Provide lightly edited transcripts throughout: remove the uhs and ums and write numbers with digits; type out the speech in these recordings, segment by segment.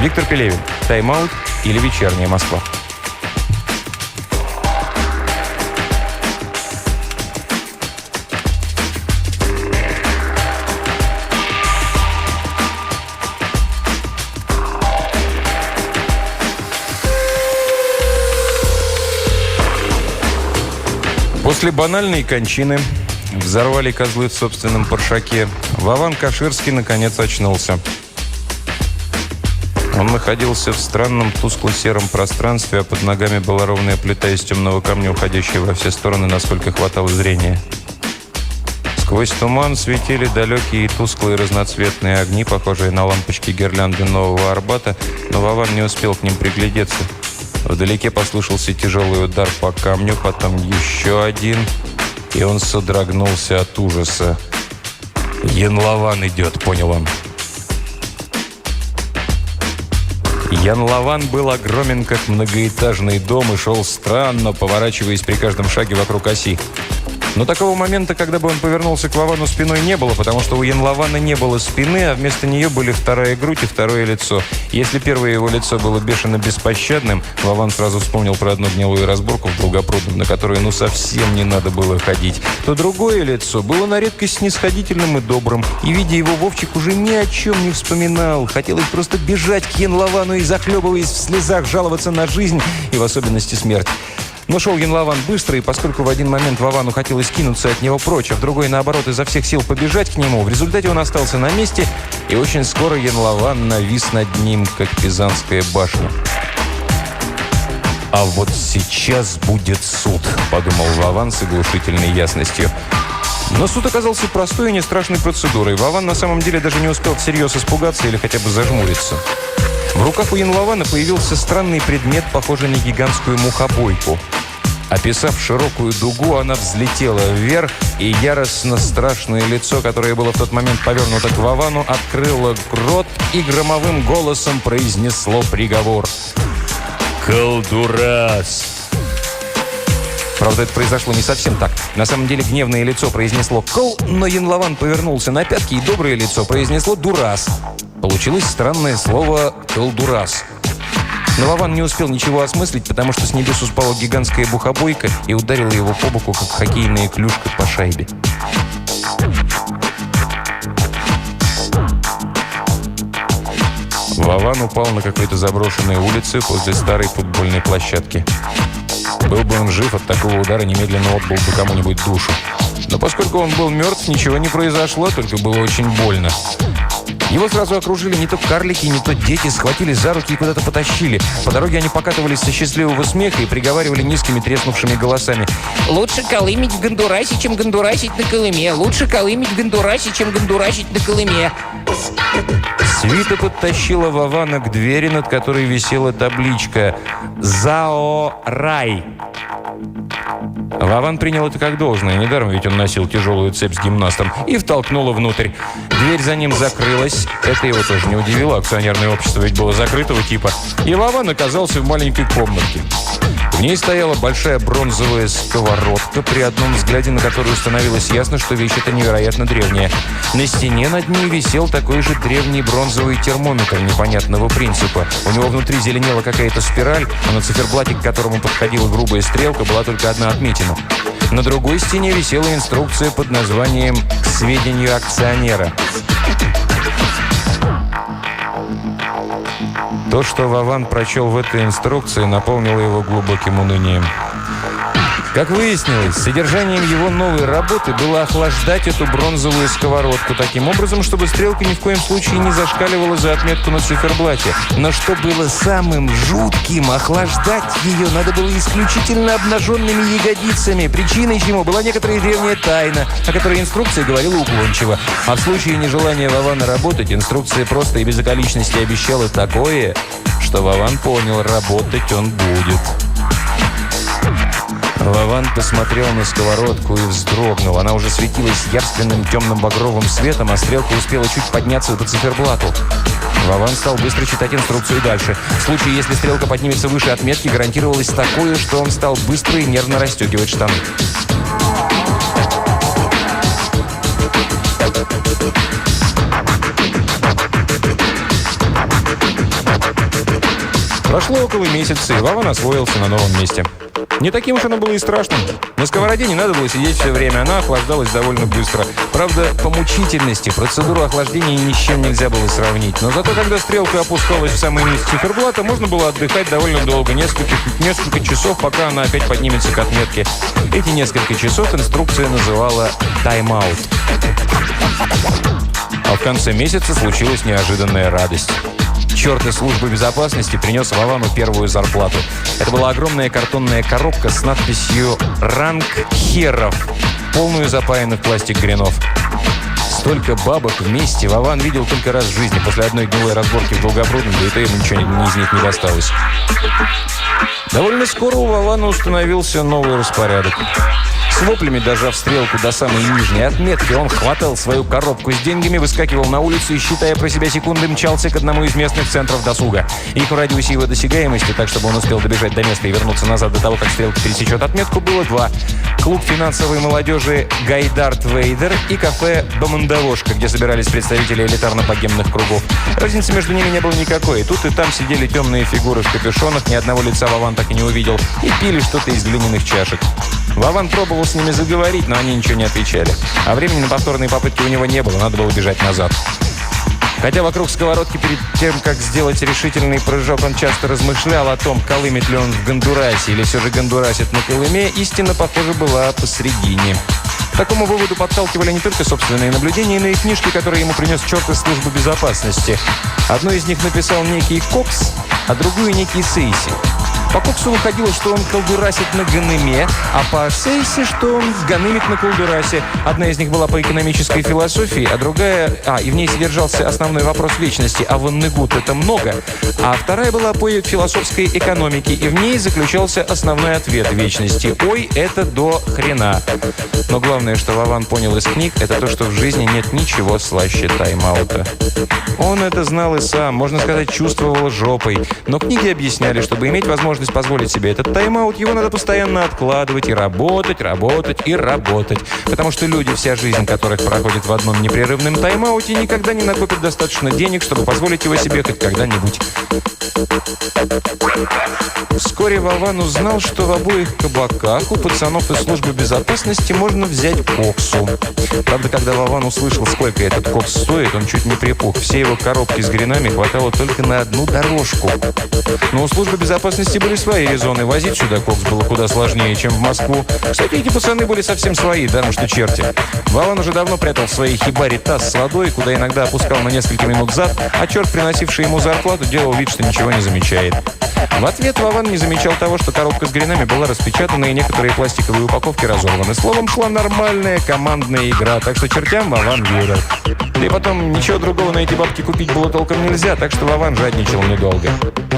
Виктор Пелевин. Тайм-аут или вечерняя Москва. После банальной кончины взорвали козлы в собственном паршаке. Вован Каширский наконец очнулся. Он находился в странном тускло-сером пространстве, а под ногами была ровная плита из темного камня, уходящая во все стороны, насколько хватало зрения. Сквозь туман светили далекие и тусклые разноцветные огни, похожие на лампочки гирлянды Нового Арбата, но Вован не успел к ним приглядеться. Вдалеке послышался тяжелый удар по камню, потом еще один, и он содрогнулся от ужаса. «Янлован идет», — понял он. Янлован был огромен, как многоэтажный дом, и шел странно, поворачиваясь при каждом шаге вокруг оси. Но такого момента, когда бы он повернулся к Вовану спиной, не было, потому что у Янлована не было спины, а вместо нее были вторая грудь и второе лицо. Если первое его лицо было бешено беспощадным, Вован сразу вспомнил про одну гнилую разборку в Долгопрудном, на которую совсем не надо было ходить, то другое лицо было на редкость снисходительным и добрым, и, видя его, Вовчик уже ни о чем не вспоминал. Хотелось просто бежать к Янловану и, захлебываясь в слезах, жаловаться на жизнь и в особенности смерть. Но шел Янлован быстро, и поскольку в один момент Вовану хотелось кинуться от него прочь, а в другой, наоборот, изо всех сил побежать к нему, в результате он остался на месте, и очень скоро Янлован навис над ним, как Пизанская башня. «А вот сейчас будет суд», — подумал Вован с оглушительной ясностью. Но суд оказался простой и не страшной процедурой. Вован на самом деле даже не успел всерьез испугаться или хотя бы зажмуриться. В руках у Янлована появился странный предмет, похожий на гигантскую мухобойку. Описав широкую дугу, она взлетела вверх, и яростно страшное лицо, которое было в тот момент повернуто к Вовану, открыло рот и громовым голосом произнесло приговор. «Колдурас!» Правда, это произошло не совсем так. На самом деле гневное лицо произнесло «кол», но Янлован повернулся на пятки, и доброе лицо произнесло «дурас». Получилось странное слово «колдурас». Но Вован не успел ничего осмыслить, потому что с небес упала гигантская бухобойка и ударила его по боку, как хоккейная клюшка по шайбе. Вован упал на какой-то заброшенной улице возле старой футбольной площадки. Был бы он жив, от такого удара немедленно отбыл бы кому-нибудь душу. Но поскольку он был мертв, ничего не произошло, только было очень больно. Его сразу окружили не то карлики, не то дети, схватили за руки и куда-то потащили. По дороге они покатывались со счастливого смеха и приговаривали низкими треснувшими голосами: «Лучше колымить в Гондурасе, чем гондурасить на Колыме! Лучше колымить в Гондурасе, чем гондурасить на Колыме!» Свита подтащила Вована к двери, над которой висела табличка «ЗАО Рай». Вован принял это как должное, недаром ведь он носил тяжелую цепь с гимнастом, и втолкнула внутрь. Дверь за ним закрылась. Это его тоже не удивило, акционерное общество ведь было закрытого типа. И Вован оказался в маленькой комнатке. В ней стояла большая бронзовая сковородка, при одном взгляде на которую становилось ясно, что вещь эта невероятно древняя. На стене над ней висел такой же древний бронзовый термометр непонятного принципа. У него внутри зеленела какая-то спираль, а на циферблате, к которому подходила грубая стрелка, была только одна отметина. На другой стене висела инструкция под названием «К сведению акционера». То, что Вован прочел в этой инструкции, наполнило его глубоким унынием. Как выяснилось, содержанием его новой работы было охлаждать эту бронзовую сковородку таким образом, чтобы стрелка ни в коем случае не зашкаливала за отметку на циферблате. Но что было самым жутким, охлаждать ее надо было исключительно обнаженными ягодицами, причиной чему была некоторая древняя тайна, о которой инструкция говорила уклончиво. А в случае нежелания Вована работать, инструкция просто и без околичности обещала такое, что Вован понял, работать он будет. Вован посмотрел на сковородку и вздрогнул. Она уже светилась явственным темным багровым светом, а стрелка успела чуть подняться по циферблату. Вован стал быстро читать инструкцию дальше. В случае, если стрелка поднимется выше отметки, гарантировалось такое, что он стал быстро и нервно расстегивать штаны. Прошло около месяца, и Вован освоился на новом месте. Не таким уж оно было и страшным. На сковороде не надо было сидеть все время, она охлаждалась довольно быстро. Правда, по мучительности процедуру охлаждения ни с чем нельзя было сравнить. Но зато, когда стрелка опускалась в самый низ циферблата, можно было отдыхать довольно долго, несколько часов, пока она опять поднимется к отметке. Эти несколько часов инструкция называла «тайм-аут». А в конце месяца случилась неожиданная радость. Черт из службы безопасности принес Вовану первую зарплату. Это была огромная картонная коробка с надписью «Ранг херов», полную запаянных пластик гренов. Столько бабок вместе Вован видел только раз в жизни, после одной гнилой разборки в Долгопрудном, да и то ему ничего из них не досталось. Довольно скоро у Вована установился новый распорядок. С воплями, дожав стрелку до самой нижней отметки, он хватал свою коробку с деньгами, выскакивал на улицу и, считая про себя секунды, мчался к одному из местных центров досуга. Их в радиусе его досягаемости, так чтобы он успел добежать до места и вернуться назад до того, как стрелка пересечет отметку, было два. Клуб финансовой молодежи «Гайдарт Вейдер» и кафе «Бомондовошка», где собирались представители элитарно-богемных кругов. Разницы между ними не было никакой. Тут и там сидели темные фигуры в капюшонах, ни одного лица Вован так и не увидел, и пили что-то из глиняных чашек. Вован пробовал с ними заговорить, но они ничего не отвечали. А времени на повторные попытки у него не было, надо было бежать назад. Хотя вокруг сковородки перед тем, как сделать решительный прыжок, он часто размышлял о том, колымет ли он в Гондурасе или все же гондурасит на Колыме, истина, похоже, была посредине. К такому выводу подталкивали не только собственные наблюдения, но и книжки, которые ему принес черт из службы безопасности. Одну из них написал некий Кокс, а другую некий Сейси. По Коксу выходило, что он колдурасит на Ганыме, а по Сейси, что он ганымит на колдурасе. Одна из них была по экономической философии, а другая... и в ней содержался основной вопрос вечности, а ванныгут это много. А вторая была по философской экономике, и в ней заключался основной ответ вечности. Ой, это до хрена. Но главное, что Вован понял из книг, это то, что в жизни нет ничего слаще тайм-аута. Он это знал и сам, можно сказать, чувствовал жопой. Но книги объясняли, чтобы иметь возможность позволить себе этот тайм-аут, его надо постоянно откладывать и работать, работать и работать. Потому что люди, вся жизнь которых проходит в одном непрерывном тайм-ауте, никогда не накопят достаточно денег, чтобы позволить его себе хоть когда-нибудь. Вскоре Вован узнал, что в обоих кабаках у пацанов из службы безопасности можно взять коксу. Правда, когда Вован услышал, сколько этот кокс стоит, он чуть не припух. Все его коробки с гренами хватало только на одну дорожку. Но у службы безопасности были свои резоны. Возить сюда кокс было куда сложнее, чем в Москву. Кстати, эти пацаны были совсем свои, даром что черти. Вован уже давно прятал в своей хибаре таз с водой, куда иногда опускал на несколько минут зад, а черт, приносивший ему зарплату, делал вид, что ничего не замечает. В ответ Вован не замечал того, что коробка с гренами была распечатана и некоторые пластиковые упаковки разорваны. Словом, шла нормальная командная игра, так что чертям Вован верил. Да и потом, ничего другого на эти бабки купить было толком нельзя, так что Вован жадничал недолго.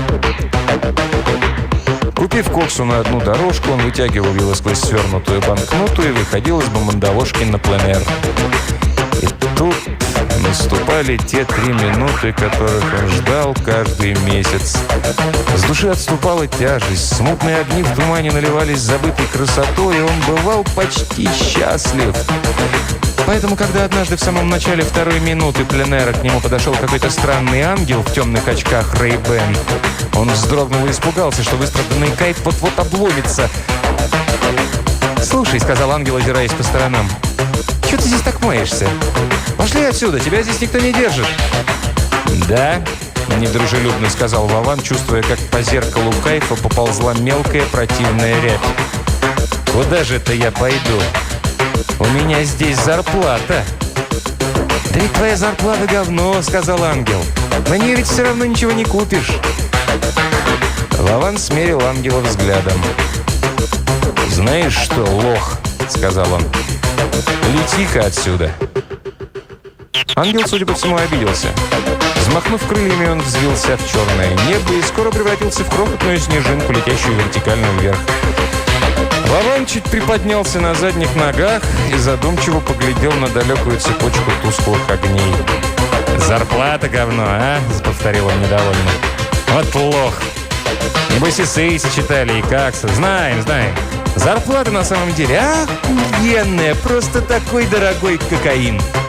Купив коксу на одну дорожку, он вытягивал его сквозь свернутую банкноту и выходил из Бомондовошки на пленэр. И тут наступали те 3 минуты, которых он ждал каждый месяц. С души отступала тяжесть, смутные огни в тумане наливались забытой красотой, и он бывал почти счастлив. Поэтому, когда однажды в самом начале второй минуты пленэра к нему подошел какой-то странный ангел в темных очках Ray-Ban, он вздрогнул и испугался, что выстраданный кайф вот-вот обломится. «Слушай», — сказал ангел, озираясь по сторонам, — «чего ты здесь так моешься? Пошли отсюда, тебя здесь никто не держит». «Да?» — недружелюбно сказал Вован, чувствуя, как по зеркалу кайфа поползла мелкая противная рябь. «Куда же это я пойду? У меня здесь зарплата». «Да ведь твоя зарплата говно», — сказал ангел. «На нее ведь все равно ничего не купишь». Вован смерил ангела взглядом. «Знаешь что, лох?» — сказал он. «Лети-ка отсюда». Ангел, судя по всему, обиделся. Взмахнув крыльями, он взвился в черное небо и скоро превратился в крохотную снежинку, летящую вертикально вверх. Вован чуть приподнялся на задних ногах и задумчиво поглядел на далекую цепочку тусклых огней. «Зарплата говно, а?» — повторил он недовольно. «Вот лох! Небось и Сейси читали, и Какса. Знаем. Зарплата на самом деле охуенная, просто такой дорогой кокаин».